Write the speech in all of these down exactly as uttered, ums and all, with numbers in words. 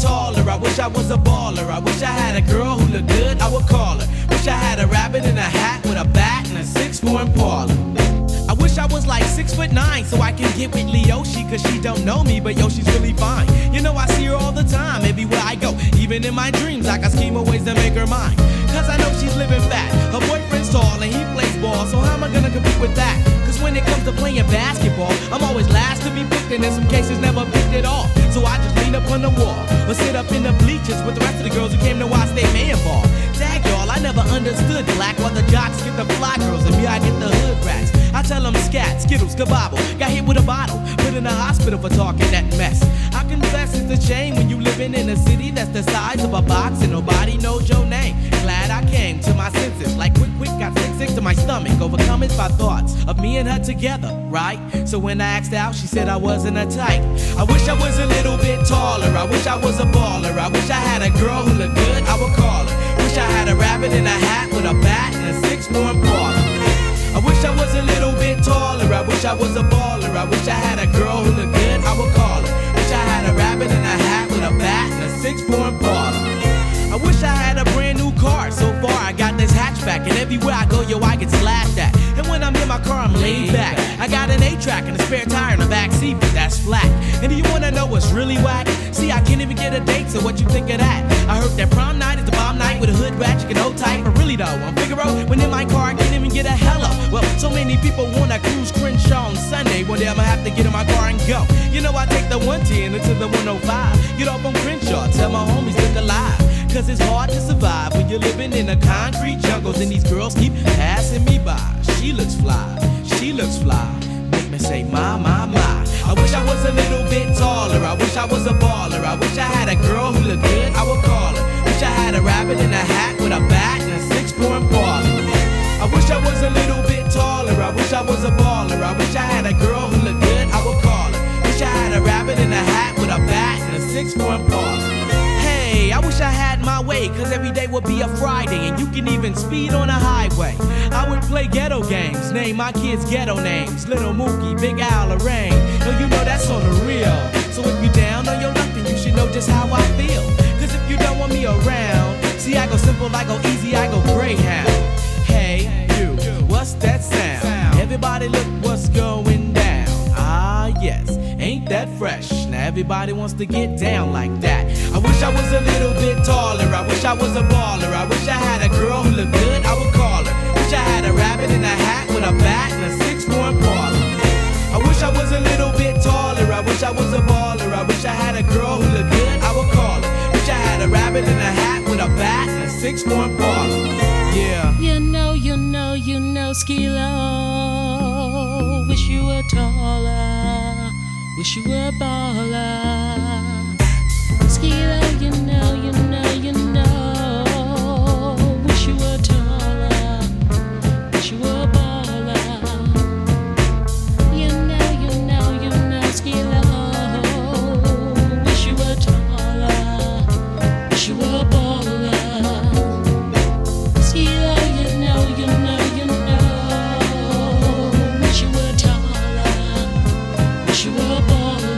taller. I wish I was a baller. I wish I had a girl who looked good, I would call her. Wish I had a rabbit in a hat with a bat and a six four Impala. I wish I was like six foot nine so I can get with Leoshi, cause she don't know me, but yo, she's really fine. You know I see her all the time, everywhere I go. Even in my dreams, I got scheme of ways to make her mine. Cause I know she's living fat. Her boyfriend's tall and he plays ball, so how am I gonna compete with that? Cause when it comes to playing basketball, I'm always last to be picked, and in some cases never picked at all. So I just lean up on the wall or sit up in the bleachers with the rest of the girls who came to watch they man ball. Tag y'all, I never understood black, while the jocks get the fly girls and me I get the hood rats. I tell them scat, skittles, kabobble. Got hit with a bottle, put in the hospital for talking that mess. I confess it's a shame when you living in a city that's the size of a box and nobody knows your name. Glad I came to my senses, like quick, quick, got sick, sick to my stomach. Overcome it by thoughts of me and her together, right? So when I asked out, she said I wasn't a type. I wish I was a little bit taller. I wish I was a baller. I wish I had a girl who looked good, I would call her. Wish I had a rabbit in a hat with a bat and a six four Impala. I wish I was a little bit taller. I wish I was a baller. I wish I had a girl who looked good, I would call her. Wish I had a rabbit in a hat with a bat and a six four Impala. I wish I had a brand new car. So far I got this hatchback, and everywhere I go, yo, I get slapped at. And when I'm in my car, I'm laid back. I got an eight-track and a spare tire in the back seat, but that's flat. And do you wanna know what's really whack? See, I can't even get a date, so what you think of that? I heard that prom night is the bomb night with a hood rat, you can hold tight. But really though, on Figaro, when in my car, I can't even get a hello. Well, so many people wanna cruise Crenshaw on Sunday. One day I'ma have to get in my car and go. You know I take the one ten into the one oh five. Get off on Crenshaw, tell my homies look alive. Cause it's hard to survive when you're living in a concrete jungles and these girls keep passing me by. She looks fly, she looks fly. Make me say my, my, my. I wish I was a little bit taller. I wish I was a baller. I wish I had a girl who looked good, I would call her. Wish I had a rabbit in a hat with a bat and a six four Impala. I wish I was a little bit taller. I wish I was a baller. I wish I had a girl who looked good, I would call her. Wish I had a rabbit in a hat with a bat and a six four Impala. I wish I had my way, cause every day would be a Friday, and you can even speed on a highway. I would play ghetto games, name my kids ghetto names. Little Mookie, Big Al, Lorraine. No, you know that's on the real. So if you down on your luck, then you should know just how I feel. Cause if you don't want me around, see I go simple, I go easy, I go Greyhound. Hey, you, what's that sound? Everybody look what's going down. Ah, yes, ain't that fresh? Now everybody wants to get down like that. I wish I was a little bit taller. I wish I was a baller. I wish I had a girl who looked good, I would call her. Wish I had a rabbit in a hat with a bat and a six four Impala. I wish I was a little bit taller. I wish I was a baller. I wish I had a girl who looked good, I would call her. Wish I had a rabbit in a hat with a bat and a six four Impala. Yeah. You know, you know, you know, Skee-Lo. Wish you were taller. Wish you were a baller. Skee-Lo, you know, you know, you know. Wish you were taller. Wish you were a baller. You know, you know, you know, Skee-Lo. Wish you were taller. Wish you were a baller. Skee-Lo, you know, you know, you know. Wish you were taller. Wish you were a baller.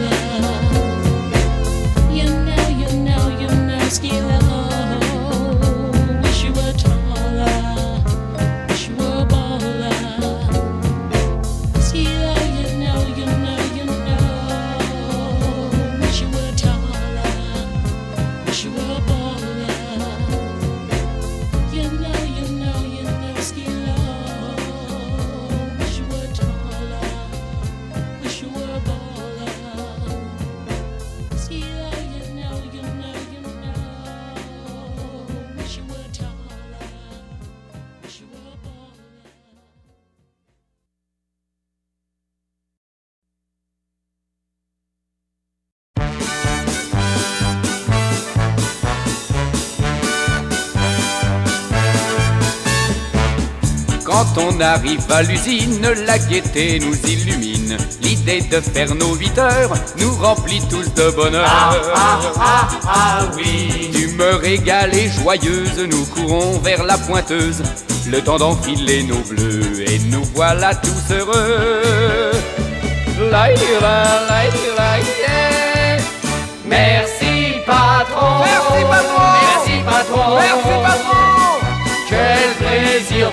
Skee-Lo, wish you were taller, wish you were a baller. Skee-Lo, you know, you know, you know. Wish you were taller, wish you were a baller. You know, you know, you know, Skee-Lo. Wish you were taller, wish you were a baller. Skee-Lo, you know, you know, you know. Wish you were taller, wish you were a baller. Quand on arrive à l'usine, la gaieté nous illumine. L'idée de faire nos huit heures nous remplit tous de bonheur. Ah, ah, ah, ah, oui. D'humeur égale et joyeuse, nous courons vers la pointeuse. Le temps d'enfiler nos bleus et nous voilà tous heureux. La, la, la, la, yeah. Merci patron.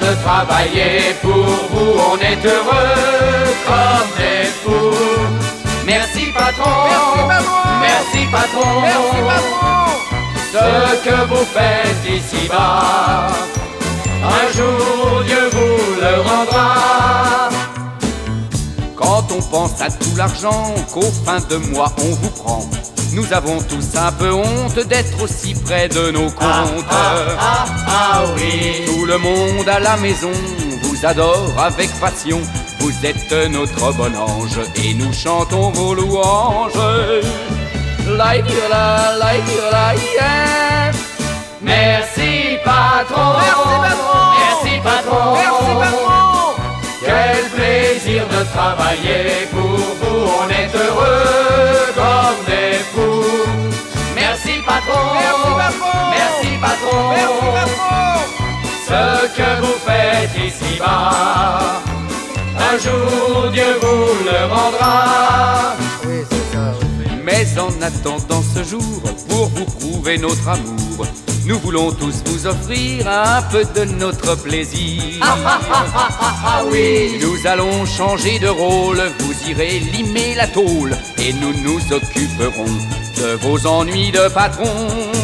de travailler pour vous, on est heureux comme des fous. Merci patron, merci patron, merci patron. Ce que vous faites ici-bas, un jour Dieu vous le rendra. Quand on pense à tout l'argent qu'au fin de mois on vous prend, nous avons tous un peu honte d'être aussi près de nos comptes. Ah, ah, ah, ah oui. Tout le monde à la maison vous adore avec passion. Vous êtes notre bon ange et nous chantons vos louanges. La-di-la, la-di-la, yeah. Merci patron, merci patron, merci patron, merci patron. Quel plaisir de travailler pour vous, on est heureux comme des fous. Merci patron, merci patron, merci patron, merci patron. Ce que vous faites ici-bas, un jour Dieu vous le rendra. Oui, c'est ça. Mais en attendant ce jour, pour vous prouver notre amour, nous voulons tous vous offrir un peu de notre plaisir. Ah, ah, ah, ah, ah, ah oui. Nous allons changer de rôle, vous irez limer la tôle et nous nous occuperons de vos ennuis de patron.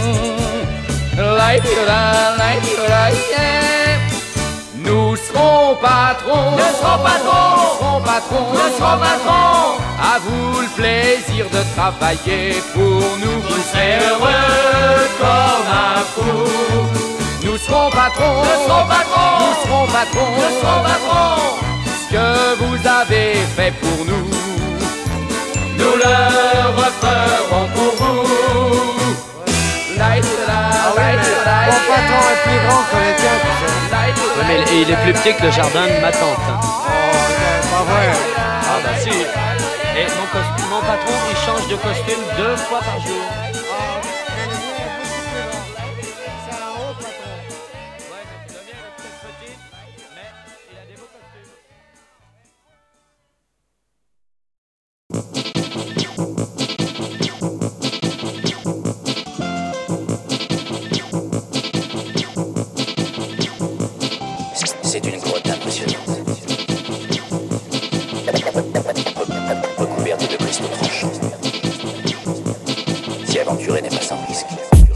Nous serons patrons, nous serons patrons, nous serons patrons, nous serons patrons. À vous le plaisir de travailler pour nous. Vous serez heureux comme un fou. Nous serons patrons, nous serons patrons, nous serons patrons, nous serons patrons. Ce que vous avez fait pour nous, nous le referons pour vous. Mon patron est plus grand que le tien, tu sais. Ouais, mais il est plus petit que le jardin de ma tante. Hein. Oh, c'est pas vrai. Ah bah si. Et mon, costume, mon patron, il change de costume deux fois par jour. C'est une grotte impressionnante, recouverte de cristaux tranchants. S'y aventurer n'est pas sans risque.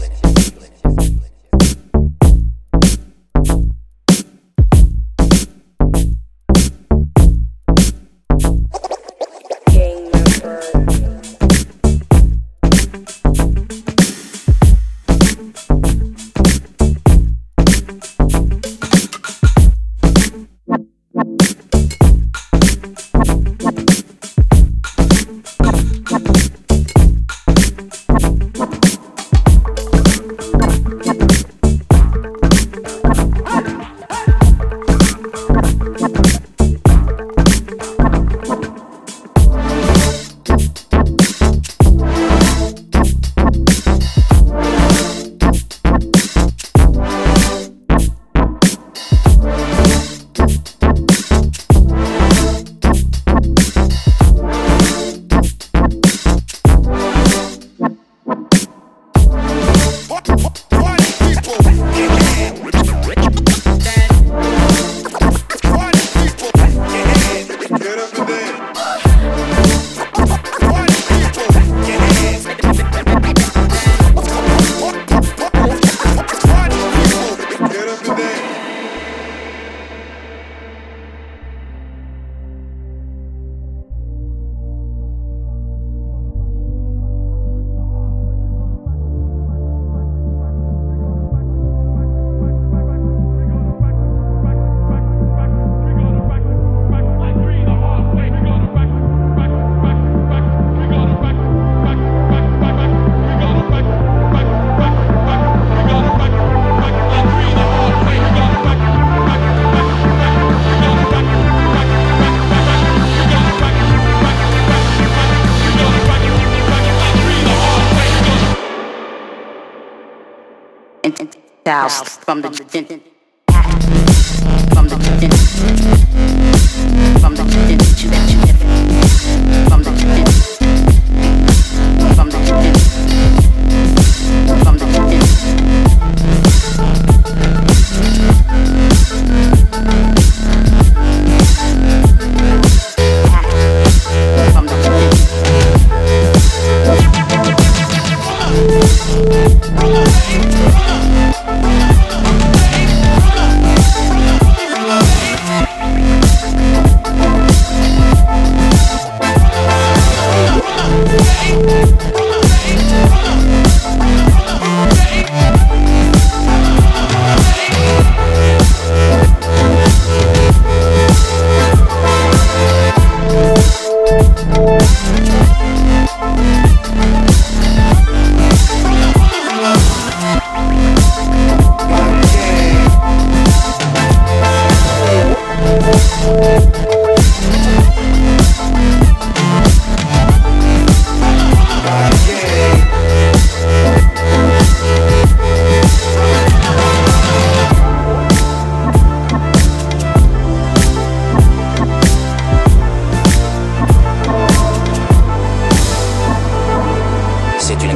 South from the from the from the from the from the from the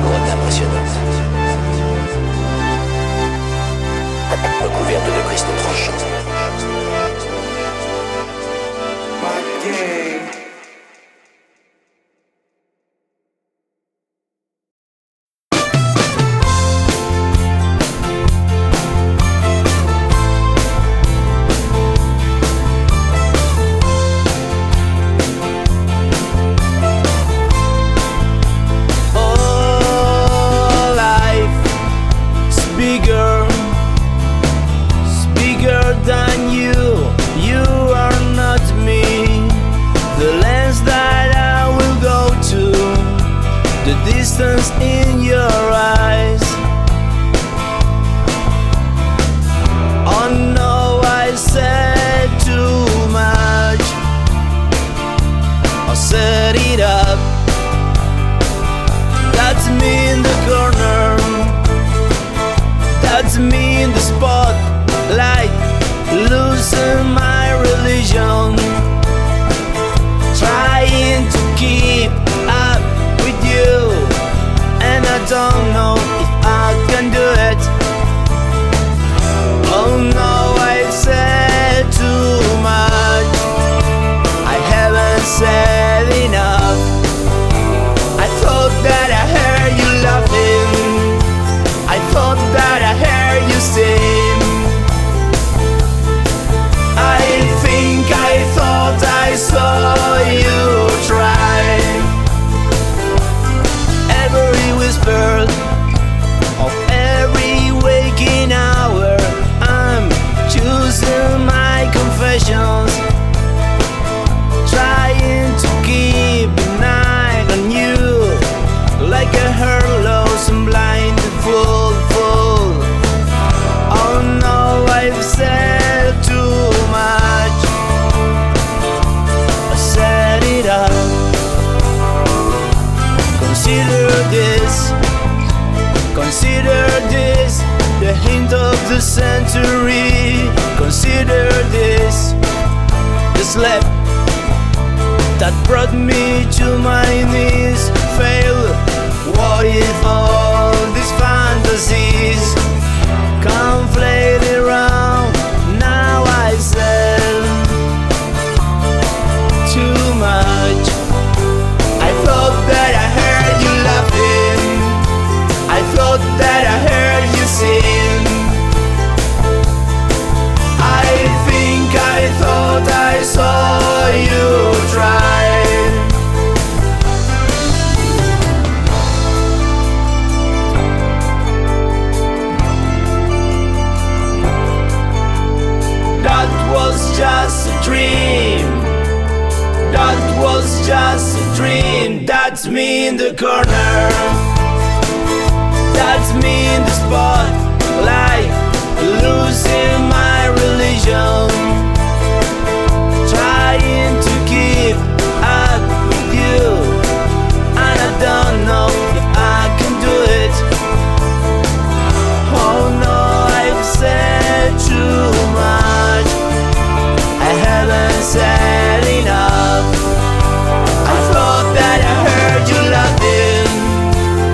grotte impressionnante. Recouverte de cristaux tranchants. In your eyes. Oh no, I said too much. I set it up. That's me in the corner. That's me in the spotlight, losing my religion, trying to keep up with you. And I don't know if I can do it. Oh no, I've said too much. I haven't said enough. I thought that I heard you laughing. I thought that I heard you sing. I think I thought I saw you try. Every whisper of every waking hour, I'm choosing my confessions, trying to keep an eye on you, like a hurlos and blinded fool, fool. Oh no, I've said too much. I set it up. Consider this, consider this, the hint of the century. Consider this, the slap that brought me to my knees. Fail, what if all these fantasies conflate around? Now I said too much. I thought that I heard you laughing. I thought that I heard you sing. I think I thought I saw you try. That was just a dream. That was just a dream. That's me in the corner. That's me in the spotlight, losing my religion, trying to keep up with you. And I don't know if I can do it. Oh no, I've said too much. I haven't said enough. I thought that I heard you laughing.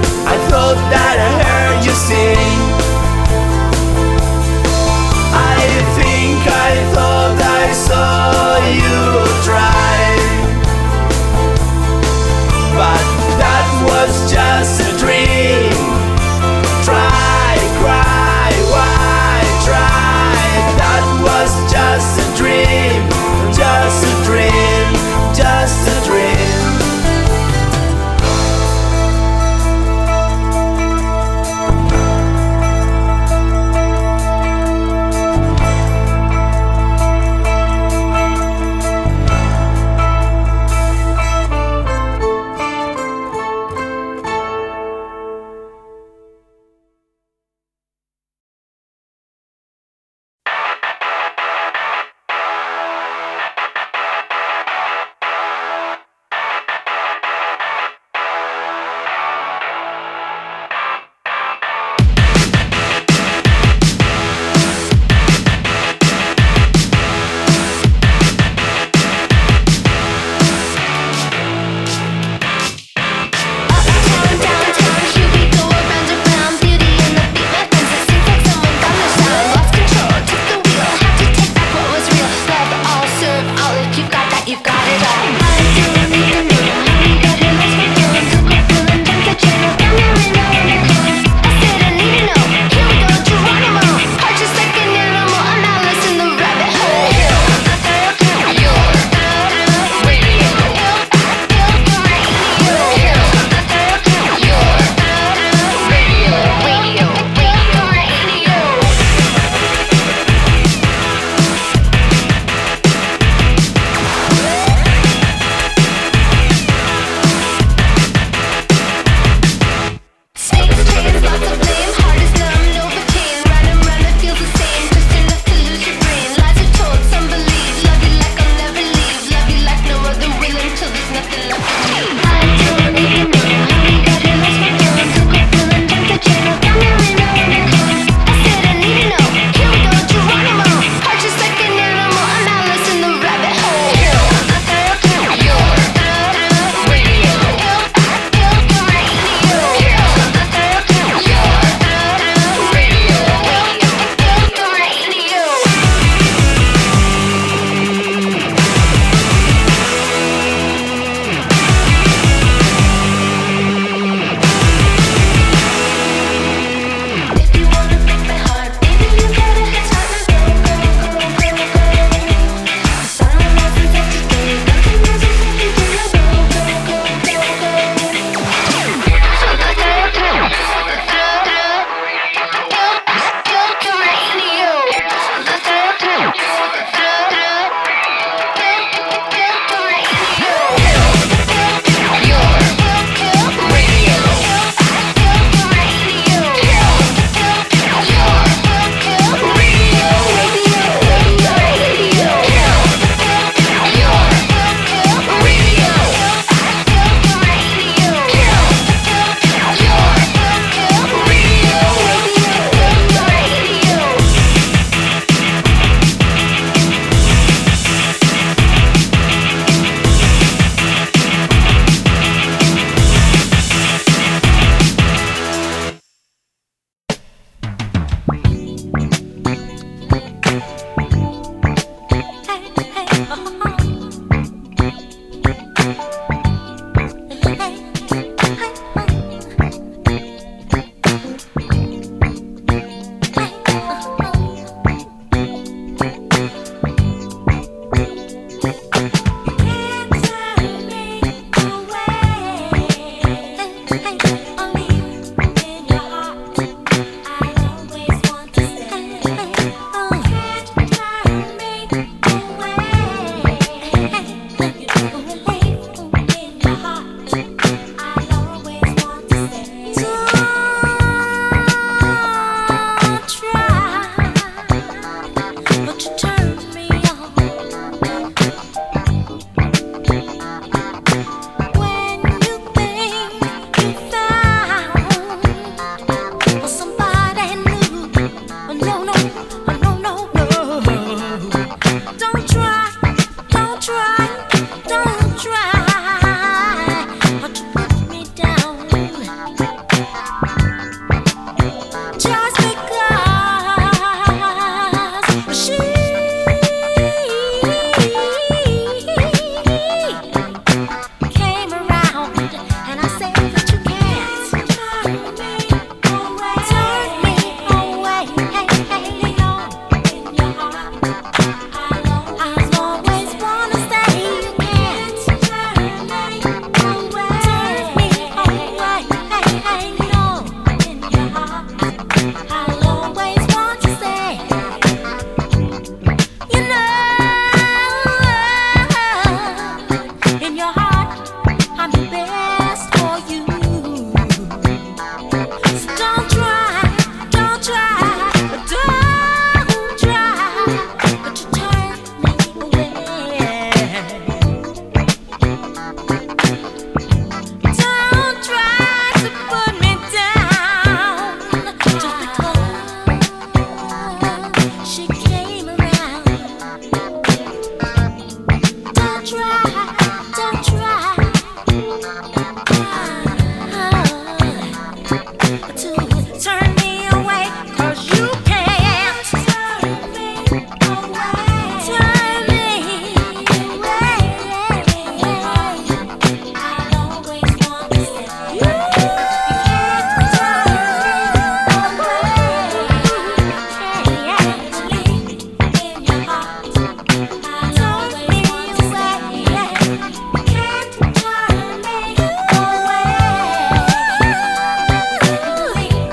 Away.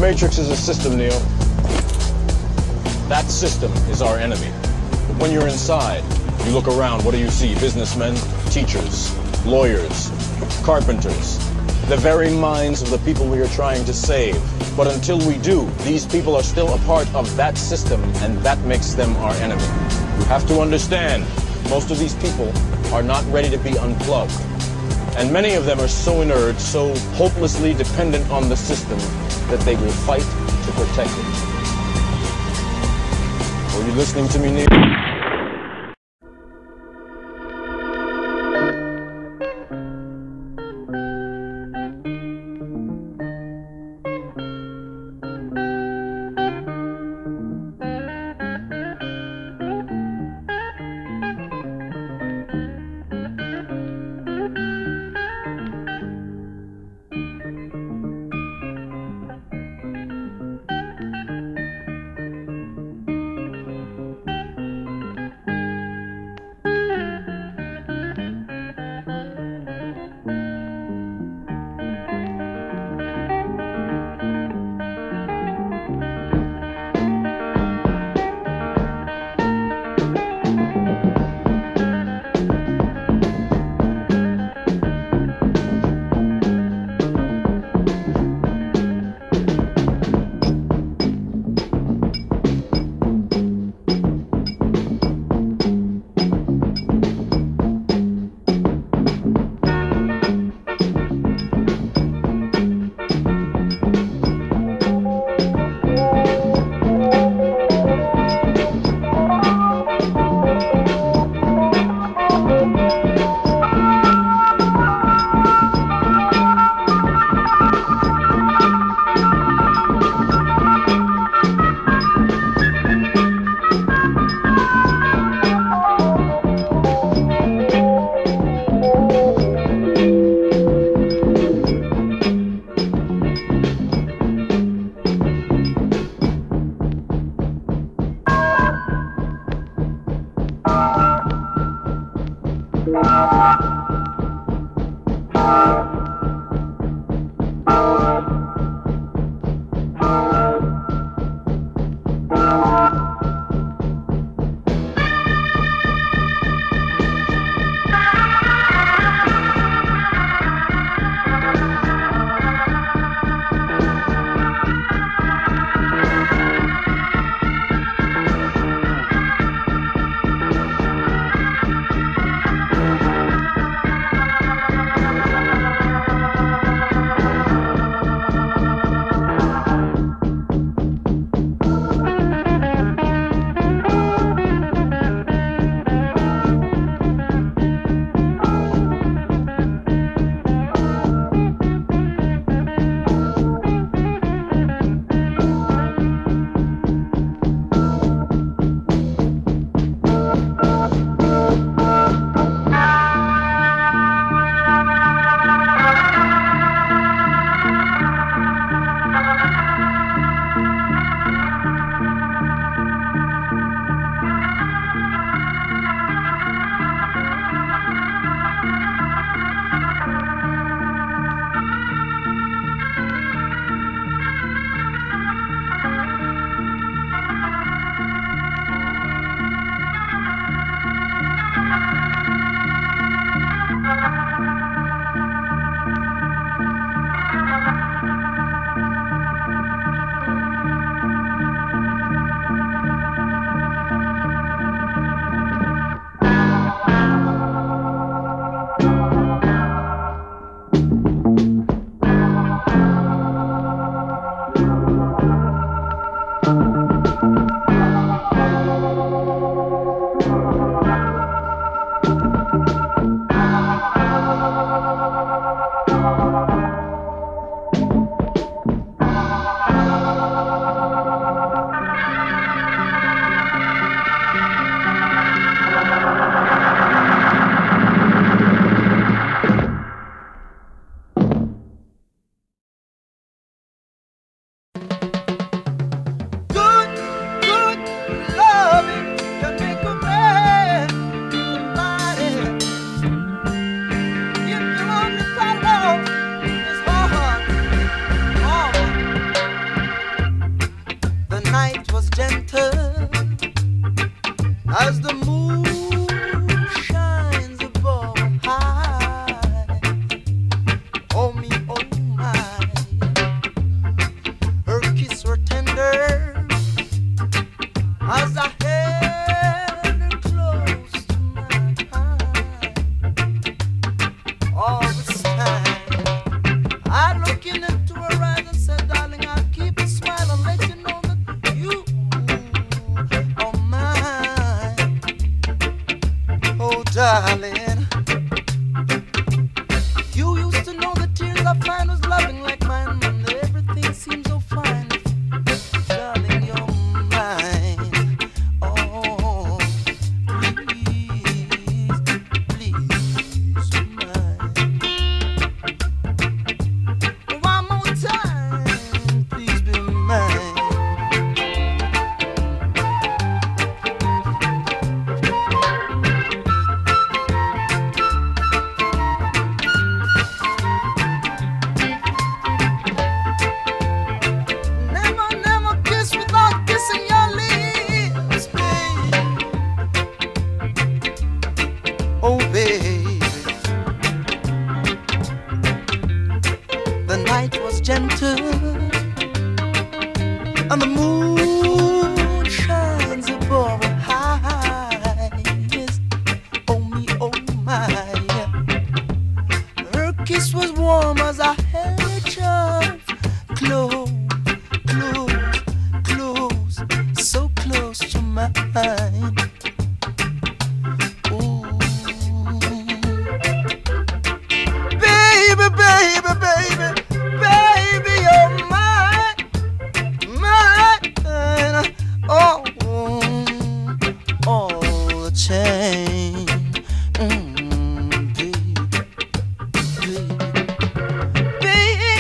Matrix is a system, Neo. That system is our enemy. But when you're inside, you look around, what do you see? Businessmen, teachers, lawyers, carpenters, the very minds of the people we are trying to save. But until we do, these people are still a part of that system, and that makes them our enemy. You have to understand, most of these people are not ready to be unplugged. And many of them are so inert, so hopelessly dependent on the system, that they will fight to protect it. Are you listening to me, Neil? darling. You used to know the tears I find was loving like mine, when everything seems so fine. Darling, you're mine. Oh, please, please, mine. One more time, please be mine. Gentle, and the moon shines above our highs. Oh me, oh my. Her kiss was warm as I held her just close, close, close, so close to mine. Ooh, baby, baby, baby. Baby, you're mine, mine. Oh, all the chain, mm, baby, baby, baby.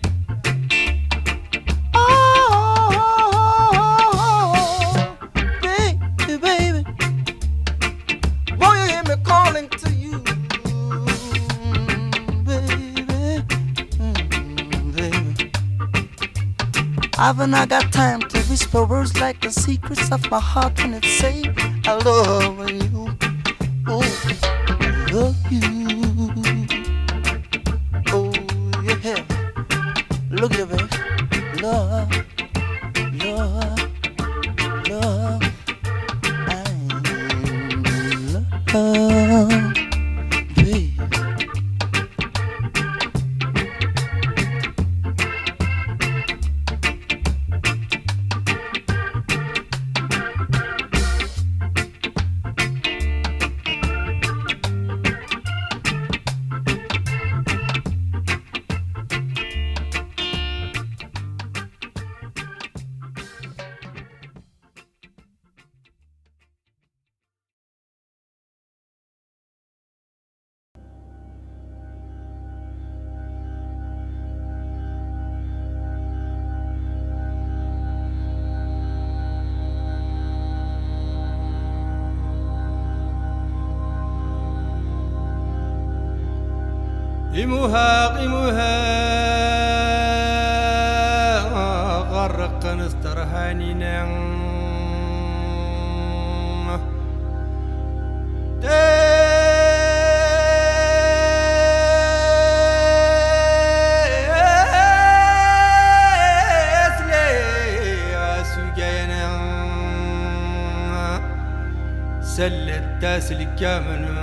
Oh, baby, baby. Boy, you hear me calling to you, baby. Haven't I got time to whisper words like the secrets of my heart when it say I love you, oh, I love you, oh yeah, look at me, love, love, love, I'm love, baby. قيموها قيموها غرق نسترهانينا سلت تاس الكامن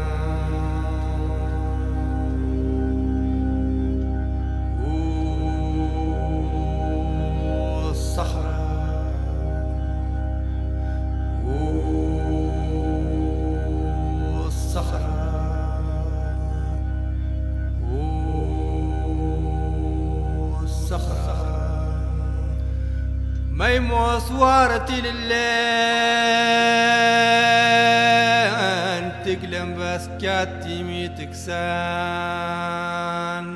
ميمو صوارتي لله تقلم بسكاتي ميتكسان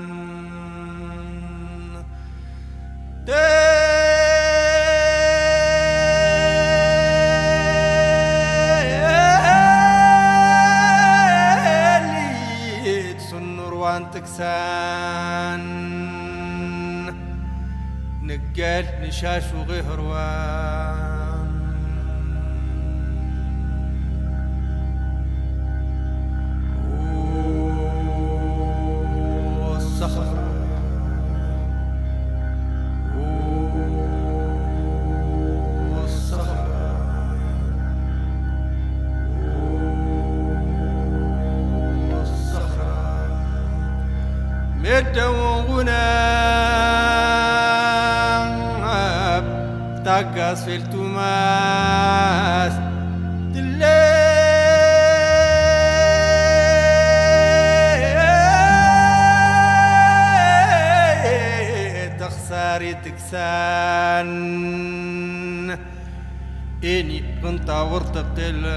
تالي تسنر وان تكسان نقال نشاش وغهروان والصخرة والصخرة والصخرة مدوغنا tagas fel tumas dille تورتقل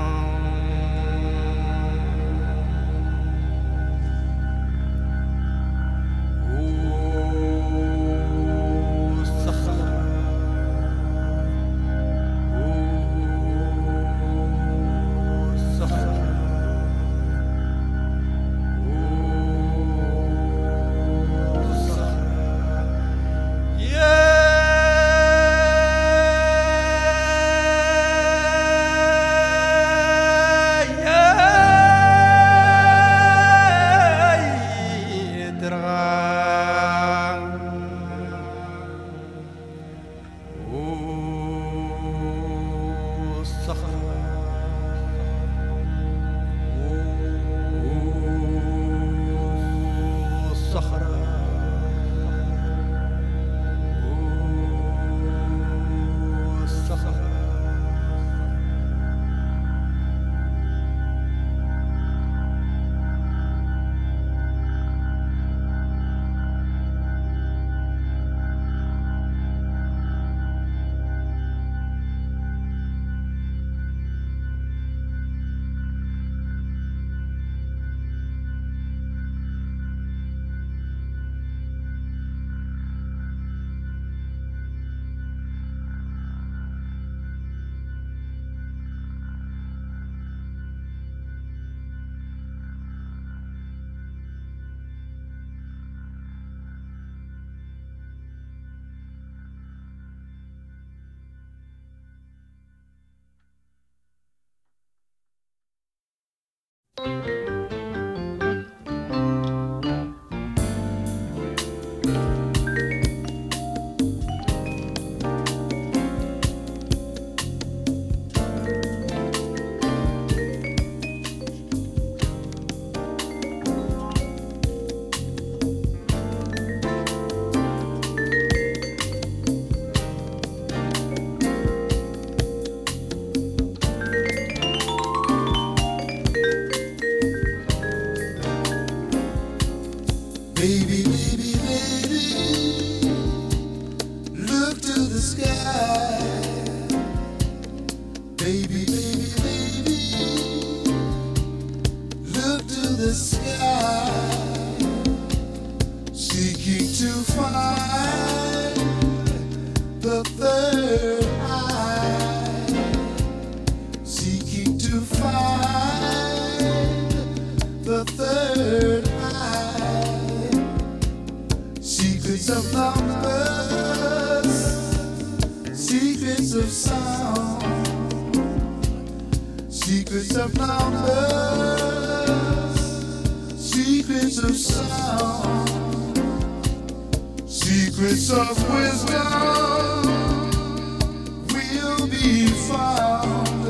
Baby, baby, baby, look to the sky. Baby, baby, baby, look to the sky. Seeking to find the third eye. Seeking to find the third eye. Secrets of numbers, secrets of sound, secrets of numbers, secrets of sound, secrets of wisdom will be found.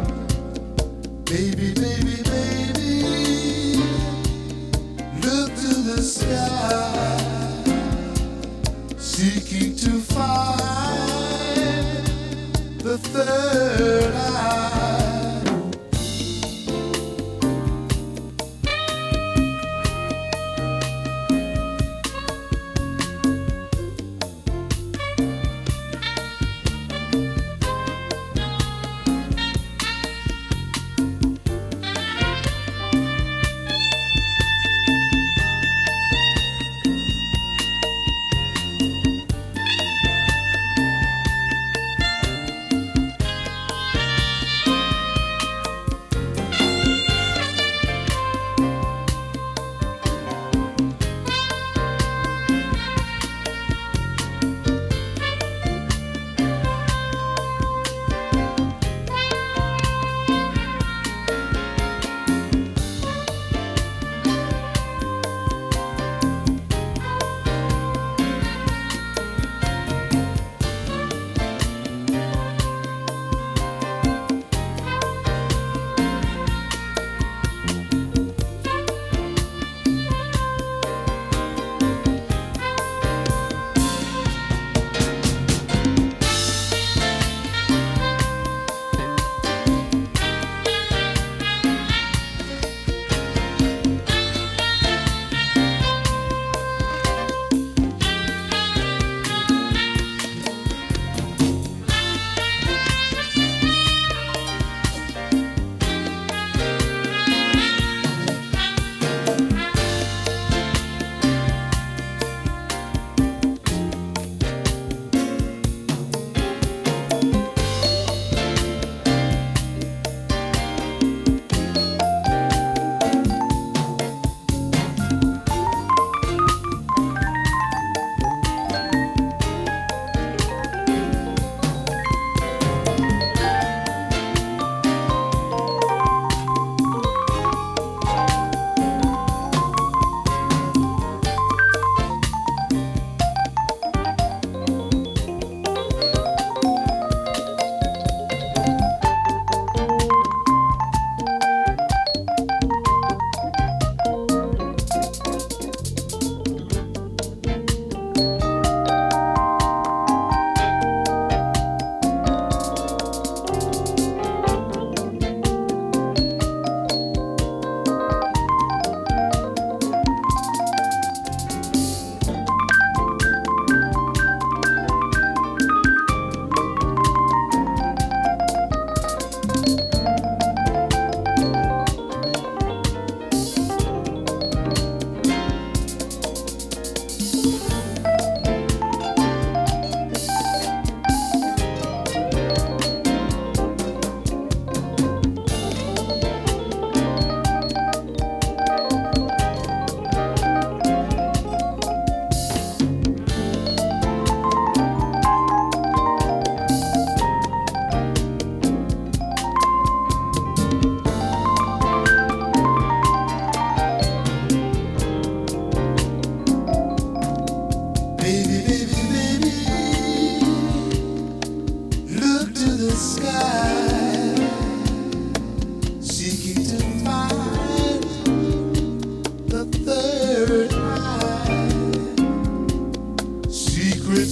Baby, baby, baby, look to the sky. Seeking to find the third eye.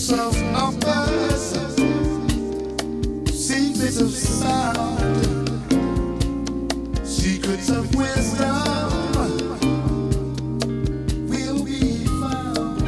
of numbers, secrets of sound, secrets of wisdom will be found.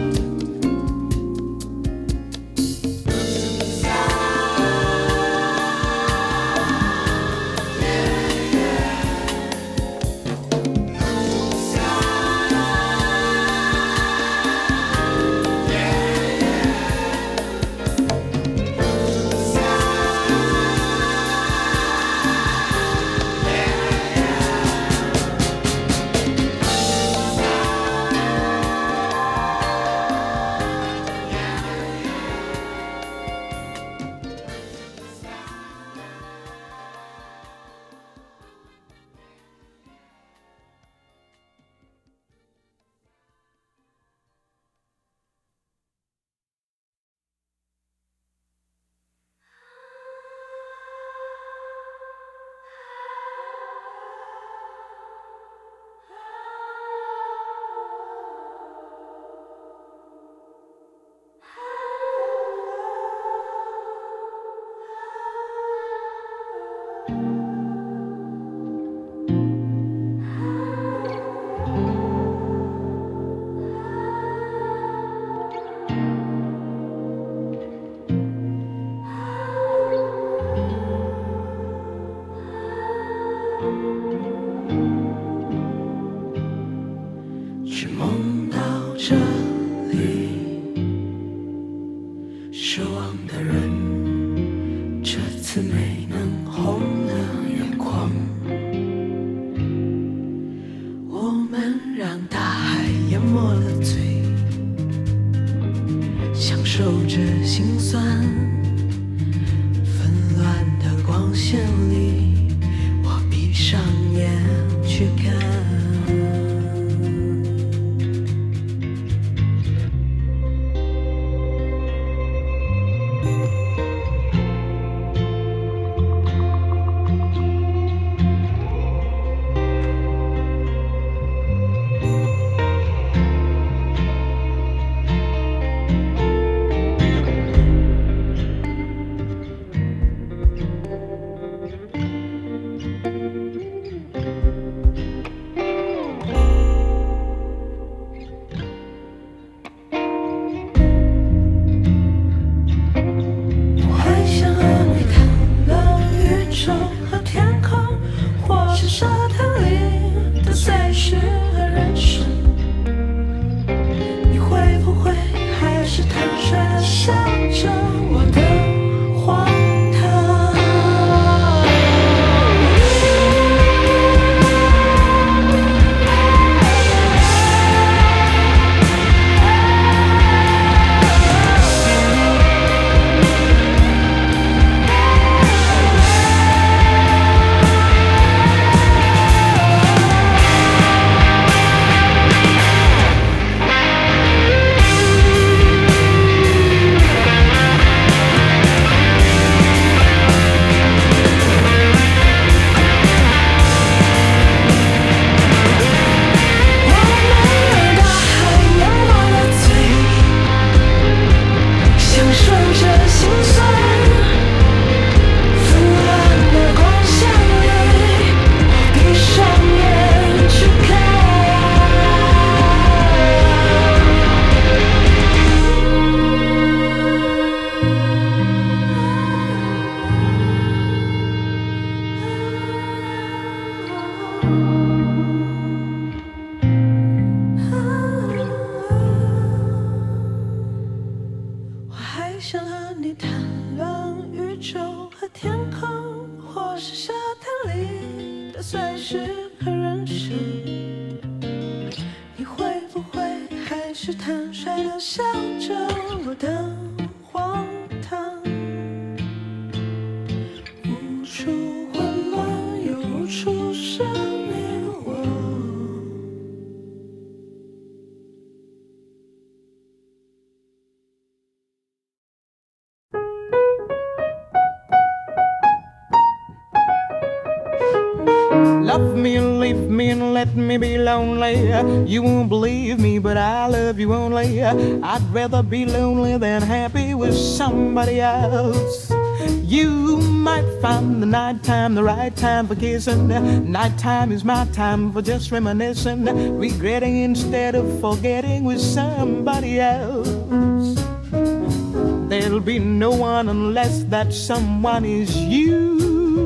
Love me and leave me me and let me be lonely. You won't believe me, but I love you only. I'd rather be lonely than happy with somebody else. You might find the nighttime the right time for kissing. Nighttime is my time for just reminiscing, regretting instead of forgetting with somebody else. There'll be no one unless that someone is you.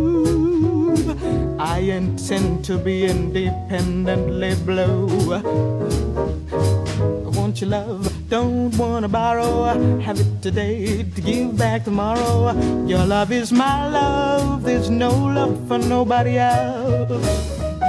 I intend to be independently blue. Want your love, don't wanna borrow. Have it today to give back tomorrow. Your love is my love, there's no love for nobody else.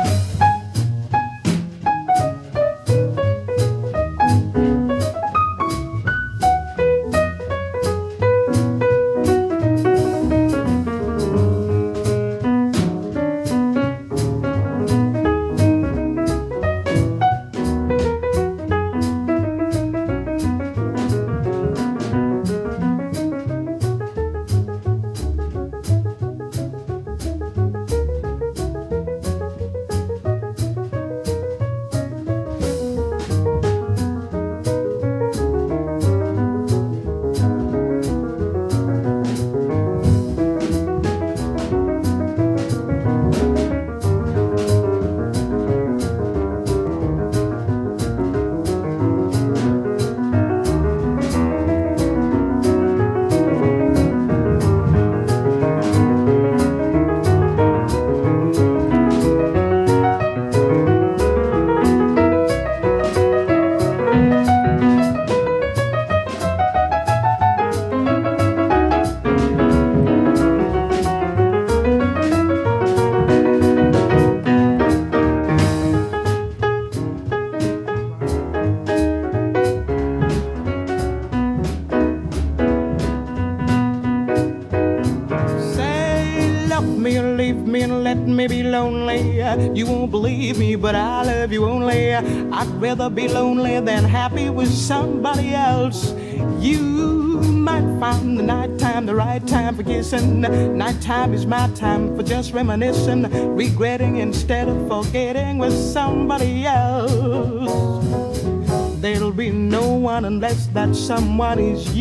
You won't believe me, but I love you only. I'd rather be lonely than happy with somebody else. You might find the nighttime the right time for kissing. Nighttime is my time for just reminiscing, regretting instead of forgetting with somebody else. There'll be no one unless that someone is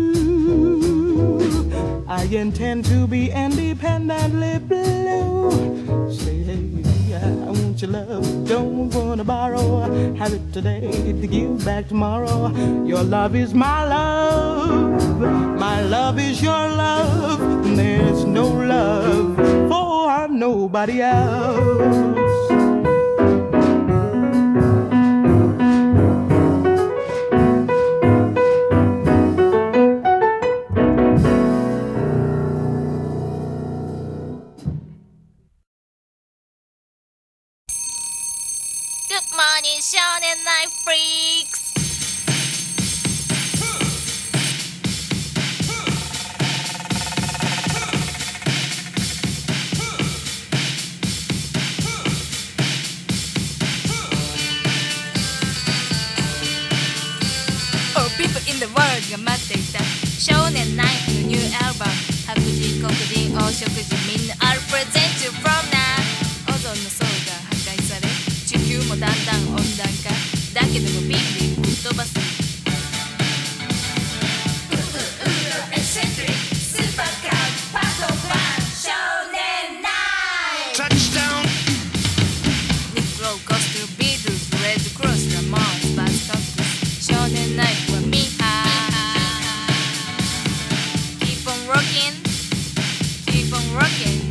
you. I intend to be independently blue. Say, hey, I want your love, don't wanna borrow. Have it today to give back tomorrow. Your love is my love, my love is your love, and there's no love for nobody else. Shonen Night Freaks. All people in the world が待っていた少年ナイフのニューアルバム。白人黒人黄色人みんな I'll present you from now。 オゾンの層が破壊され地球もだんだん温暖化だけどもビンビン吹っ飛ばす。ウフウフエキセントリックスーパーカーパトバン少年ナイト。 Touchdown。 Nick Lowe goes to Beatles Red Cross Ramones Buzz Cox 少年ナイトはミーハー。 Keep on rocking Keep on rocking。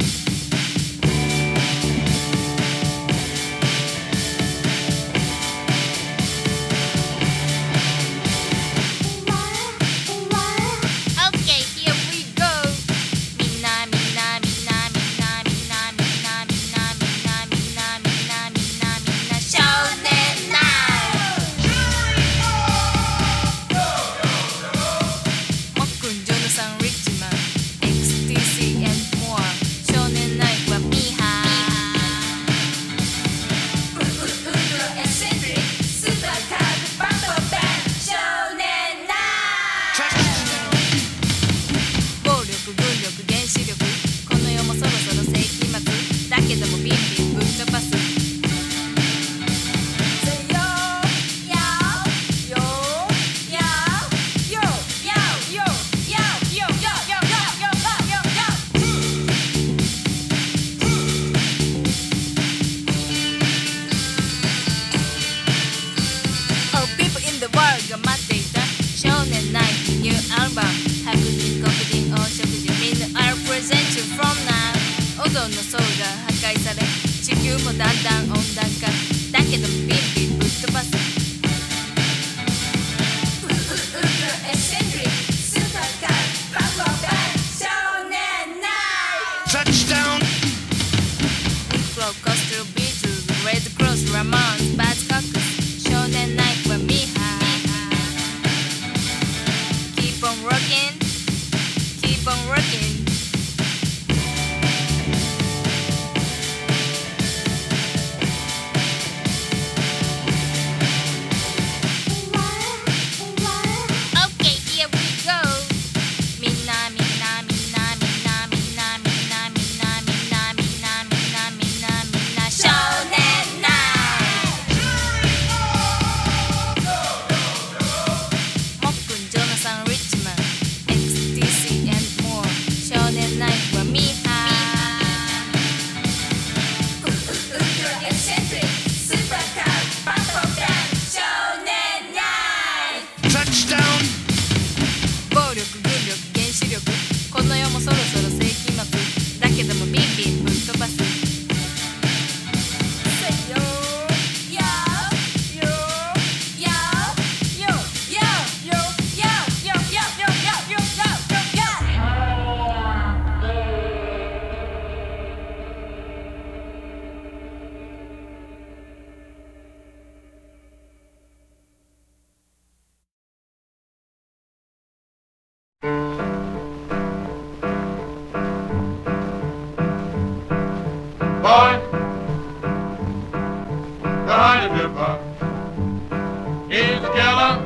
The honey dripper is a killer.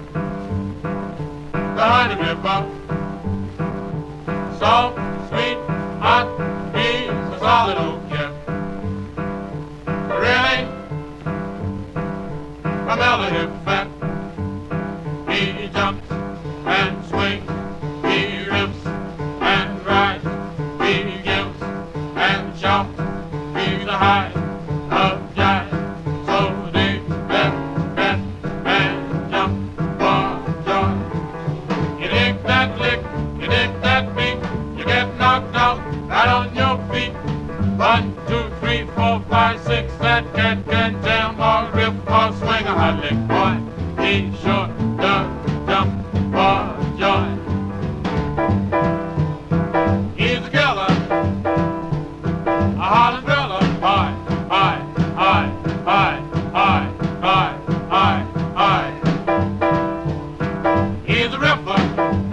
The honey dripper, soft, sweet, hot, he's a solid old kid. Really, from elder hip fat, he jumps and swings, he rips and rides, he gives and shouts, he's the high of jive. So they bet, bet, and jump for joy. You dig that lick, you dig that beat, you get knocked out right on your feet. One, two, three, four, five, six, that cat can jam or rip or swing a hot lick, boy. He sure does jump for joy. He's a killer, a Harlem driller, high, high, high, high, high, high, high, high. He's a ripper,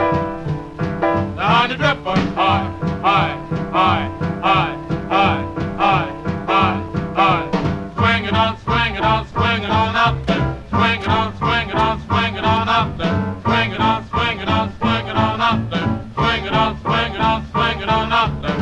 the honey dripper, high, high, high, high, high, high, high, high. Swing it on, swing it on, swing it on up there. Swing it on, swing it on, swing it on up there. Swing it on, swing it on, swing it on up there. Swing it on, swing it on, swing it on up there.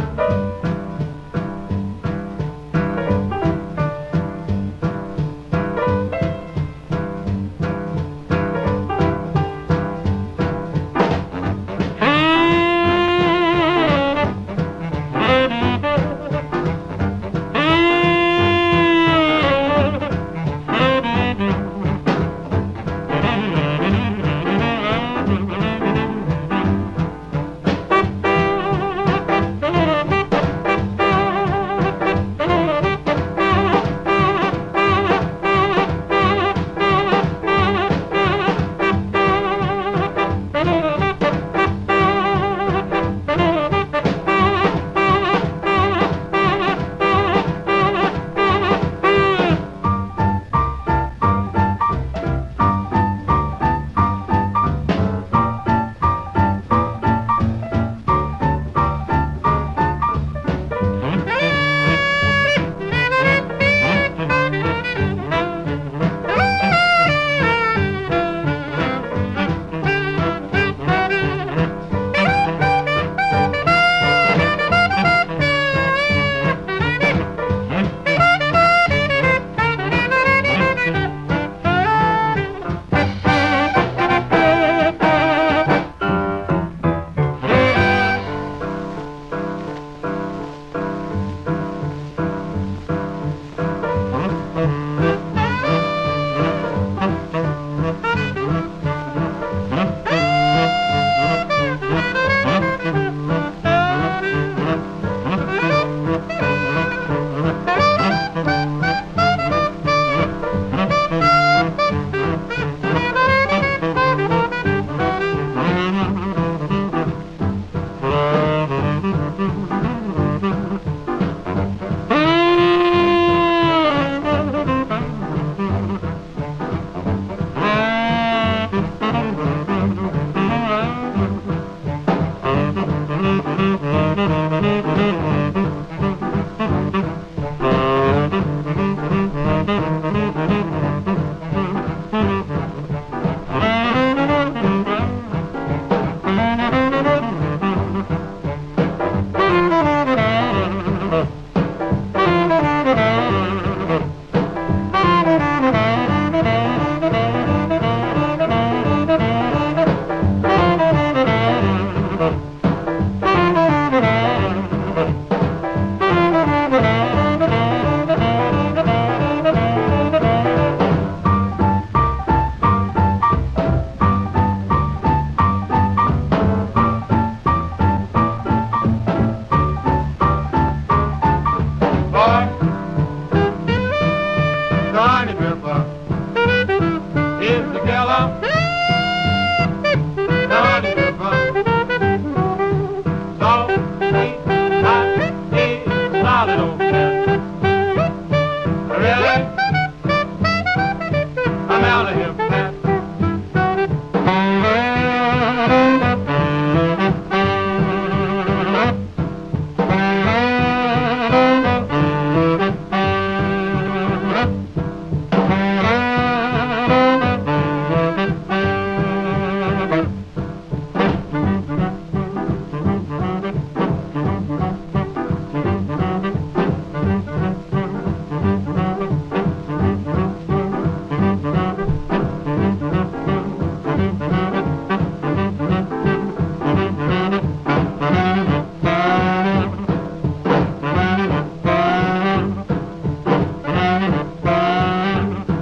Really? I'm out of here.